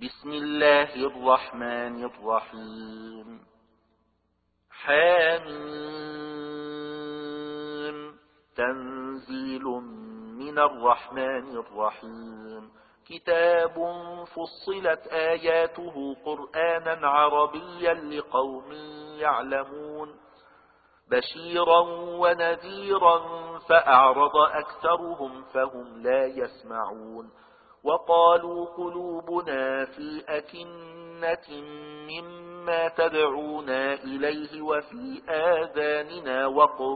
بسم الله الرحمن الرحيم. حاميم. تنزيل من الرحمن الرحيم. كتاب فصلت آياته قرآنا عربيا لقوم يعلمون، بشيرا ونذيرا فأعرض أكثرهم فهم لا يسمعون. وقالوا قلوبنا في أكنة مما تدعونا إليه وفي آذاننا وقر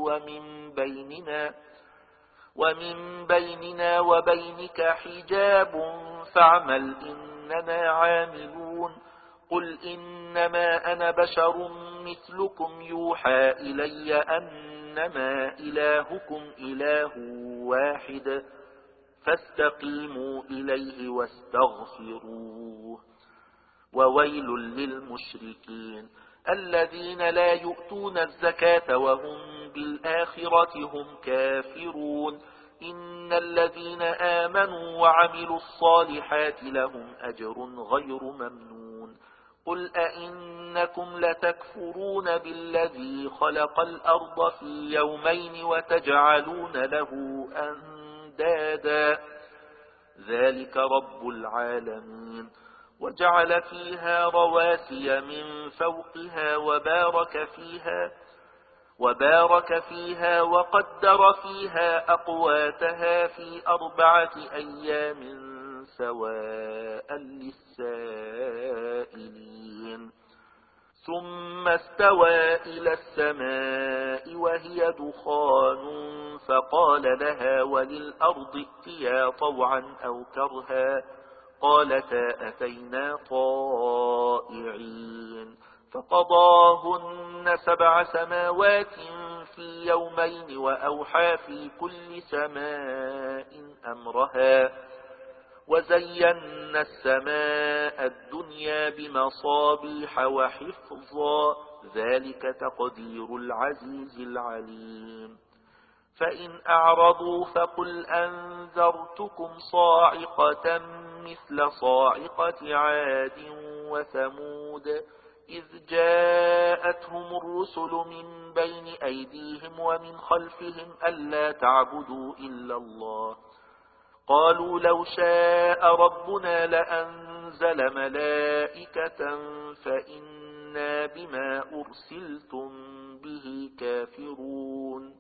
ومن بيننا وبينك حجاب فاعمل إننا عاملون. قل إنما أنا بشر مثلكم يوحى إلي أنما إلهكم إله واحد فاستقيموا إليه واستغفروه. وويل للمشركين الذين لا يؤتون الزكاة وهم بالآخرة هم كافرون. إن الذين آمنوا وعملوا الصالحات لهم أجر غير ممنون. قل أئنكم لتكفرون بالذي خلق الأرض في يومين وتجعلون له أندادا ذلك رب العالمين. وجعل فيها رواسي من فوقها وبارك فيها وقدر فيها أقواتها في 4 أيام سواء للسائلين. ثم استوى إلى السماء وهي دخان فقال لها وللأرض ائتيا طوعا أو كرها قالتا أتينا طائعين. فقضاهن 7 سماوات في يومين وأوحى في كل سماء أمرها وزينا السماء الدنيا بمصابيح وحفظا ذلك تقدير العزيز العليم. فإن أعرضوا فقل أنذرتكم صاعقة مثل صاعقة عاد وثمود إذ جاءتهم الرسل من بين أيديهم ومن خلفهم ألا تعبدوا إلا الله قالوا لو شاء ربنا لأنزل ملائكة فإنا بما أرسلتم به كافرون.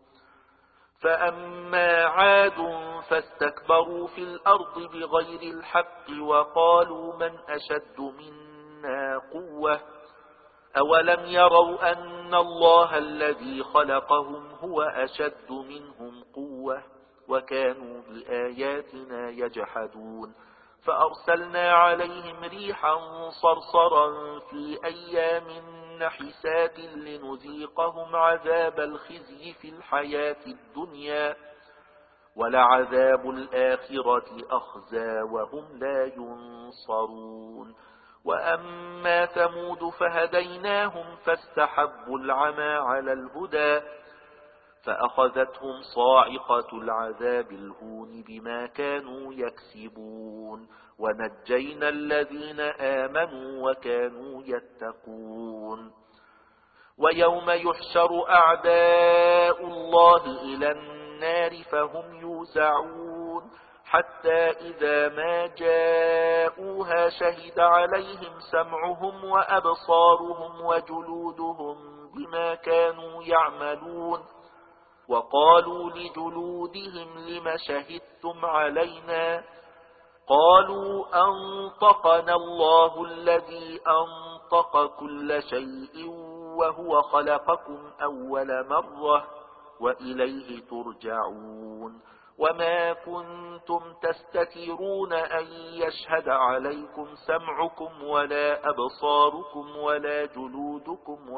فأما عاد فاستكبروا في الأرض بغير الحق وقالوا من أشد منا قوة أولم يروا أن الله الذي خلقهم هو أشد منهم قوة وكانوا بآياتنا يجحدون. فأرسلنا عليهم ريحا صرصرا في أيام نحسات لنذيقهم عذاب الخزي في الحياة الدنيا ولعذاب الآخرة أخزى وهم لا ينصرون. وأما ثمود فهديناهم فاستحبوا العمى على الهدى فأخذتهم صاعقة العذاب الهون بما كانوا يكسبون. ونجينا الذين آمنوا وكانوا يتقون. ويوم يحشر أعداء الله إلى النار فهم يوزعون حتى إذا ما جاءوها شهد عليهم سمعهم وأبصارهم وجلودهم بما كانوا يعملون. وقالوا لجلودهم لم شهدتم علينا قالوا أنطقنا الله الذي أنطق كل شيء وهو خلقكم أول مرة وإليه ترجعون. وما كنتم تستترون أن يشهد عليكم سمعكم ولا أبصاركم ولا جلودكم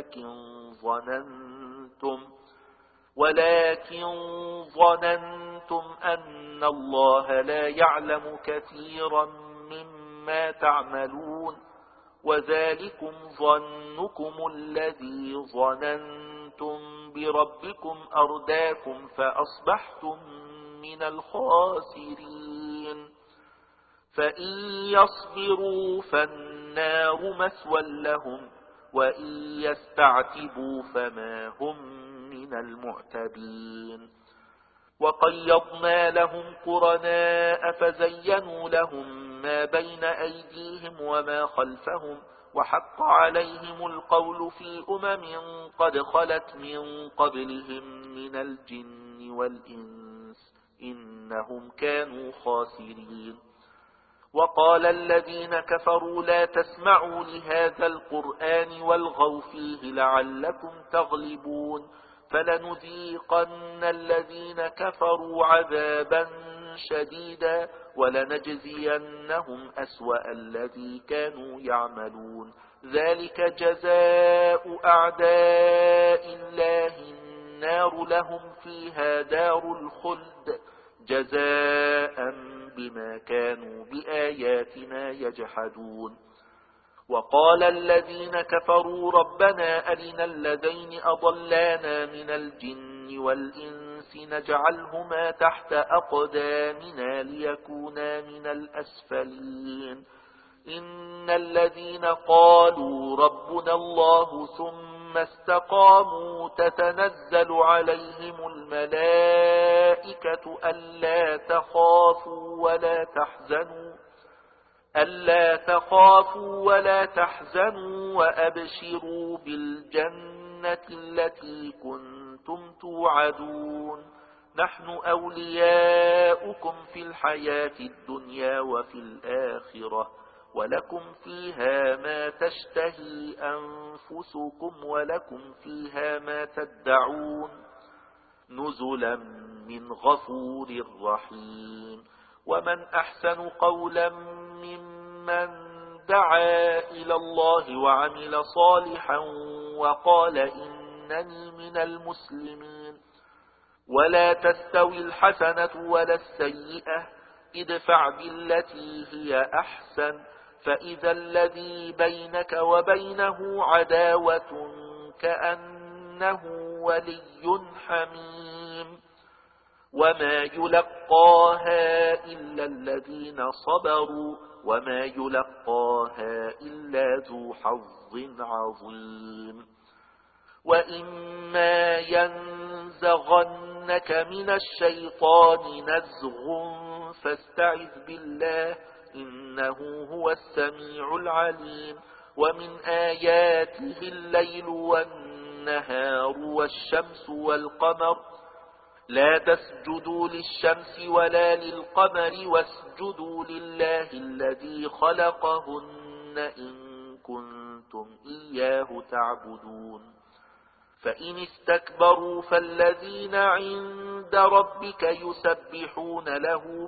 ولكن ظننتم أن الله لا يعلم كثيرا مما تعملون وذلكم ظنكم الذي ظننتم بربكم أرداكم فأصبحتم من الخاسرين. فإن يصبروا فالنار مثوى لهم وإن يستعتبوا فما هم من المعتبين. وقيضنا لهم قرناء فزينوا لهم ما بين أيديهم وما خلفهم وحق عليهم القول في قد خلت من قبلهم من الجن والإنس إنهم كانوا خاسرين. وقال الذين كفروا لا تسمعوا لهذا القرآن والغوا فيه لعلكم تغلبون فلنذيقن الذين كفروا عذابا شديدا ولنجزينهم أسوأ الذي كانوا يعملون ذلك جزاء أعداء الله النار لهم فيها دار الخلد جزاء بما كانوا بآياتنا يجحدون. وقال الذين كفروا ربنا أرنا الذين أضلانا من الجن والإنس نجعلهما تحت أقدامنا ليكونا من الأسفلين إن الذين قالوا ربنا الله ثم استقاموا تتنزل عليهم الملائكة ألا تخافوا ولا تحزنوا وأبشروا بالجنة التي كنتم توعدون نحن أولياؤكم في الحياة الدنيا وفي الآخرة ولكم فيها ما تشتهي أنفسكم ولكم فيها ما تدعون نزلا من غفور رحيم. ومن أحسن قولا ممن دعا إلى الله وعمل صالحا وقال إنني من المسلمين. ولا تستوي الحسنة ولا السيئة ادفع بالتي هي أحسن فإذا الذي بينك وبينه عداوة كأنه ولي حميم وما يلقاها إلا الذين صبروا وما يلقاها إلا ذو حظ عظيم. وإما ينزغنك من الشيطان نزغ فاستعذ بالله إنه هو السميع العليم. ومن آياته الليل والنهار والشمس والقمر لا تسجدوا للشمس ولا للقمر واسجدوا لله الذي خلقهن إن كنتم إياه تعبدون. فإن استكبروا فالذين عند ربك يسبحون له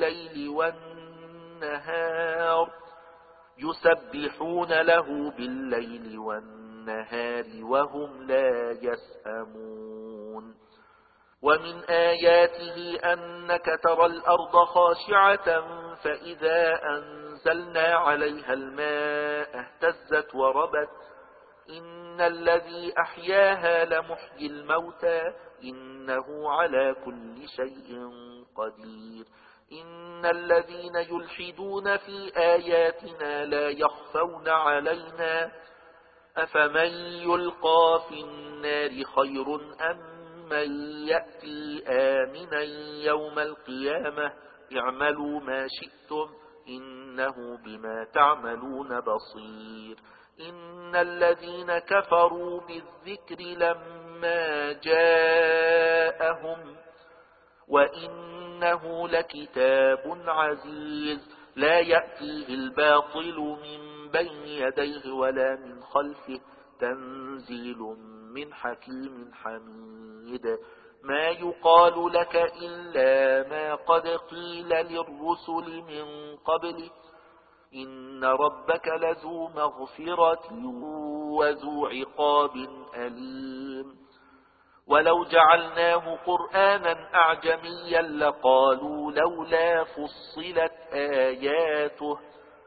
بالليل والنهار وهم لا يسأمون. ومن آياته أنك ترى الأرض خاشعة فإذا أنزلنا عليها الماء اهتزت وربت إن الذي أحياها لمحيي الموتى إنه على كل شيء قدير. إن الذين يلحدون في آياتنا لا يخفون علينا أفمن يلقى في النار خير أم من يأتي آمنا يوم القيامة اعملوا ما شئتم إنه بما تعملون بصير. إن الذين كفروا بالذكر لما جاءهم وإنه لكتاب عزيز لا يأتيه الباطل من بين يديه ولا من خلفه تنزيل من حكيم حميد. ما يقال لك إلا ما قد قيل للرسل من قبل إن ربك لذو مغفرة وذو عقاب أليم. ولو جعلناه قرآنا أعجميا لقالوا لولا فصلت آياته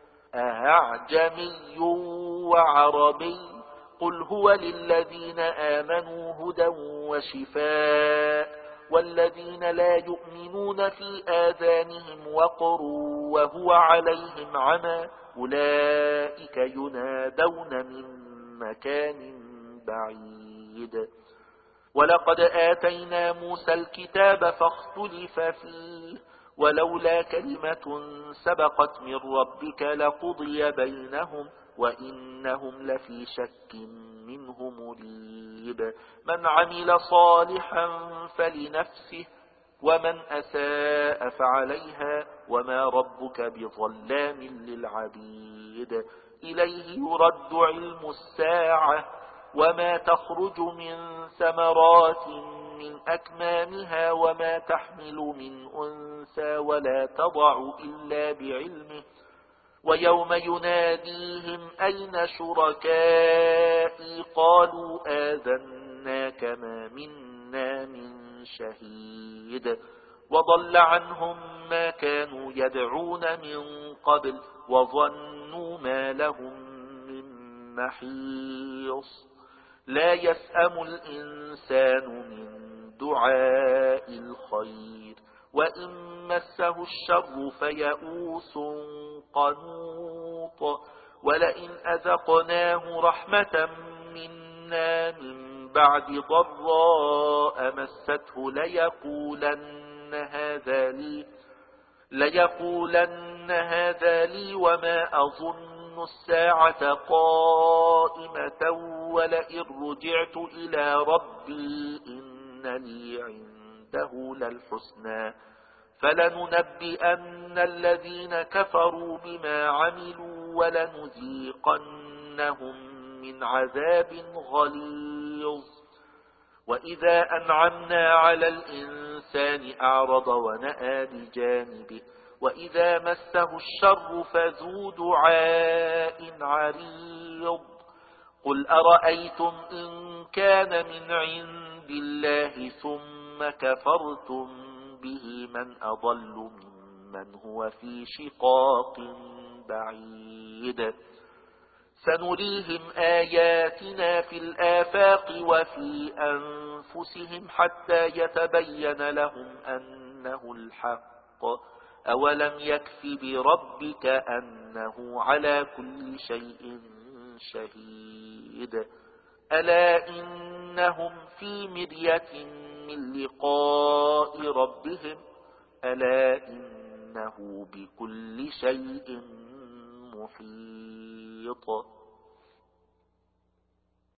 أعجمي وعربي قل هو للذين آمنوا هدى وشفاء والذين لا يؤمنون في آذانهم وقر وهو عليهم عمى أولئك ينادون من مكان بعيد. ولقد آتينا موسى الكتاب فاختلف فيه ولولا كلمة سبقت من ربك لقضي بينهم وإنهم لفي شك منه مريب. من عمل صالحا فلنفسه ومن أساء فعليها وما ربك بظلام للعبيد. إليه يرد علم الساعة وما تخرج من ثمرات من أكمامها وما تحمل من أنثى ولا تضع إلا بعلمه. ويوم يناديهم أين شركائي قالوا آذناك ما منا من شهيد. وضل عنهم ما كانوا يدعون من قبل وظنوا ما لهم من محيص. لا يسأم الإنسان من دعاء الخير وإن مسه الشر فيئوس قنوط. ولئن أذقناه رحمة منا من بعد ضراء مسته ليقولن هذا لي وما أظن الساعة قائمة ولئن رجعت إلى ربي إن لي عنده للحسنى فلننبئن الذين كفروا بما عملوا ولنذيقنهم من عذاب غليظ. وإذا أنعمنا على الإنسان أعرض ونأى بجانبه وإذا مسه الشر فذو دعاء عريض. قل أرأيتم إن كان من عند الله ثم كفرتم به من أضل ممن هو في شقاق بعيد. سنريهم آياتنا في الآفاق وفي أنفسهم حتى يتبين لهم أنه الحق. أولم يكف بربك أنه على كل شيء شهيد. ألا إنهم في مرية من لقاء ربهم ألا إنه بكل شيء محيط.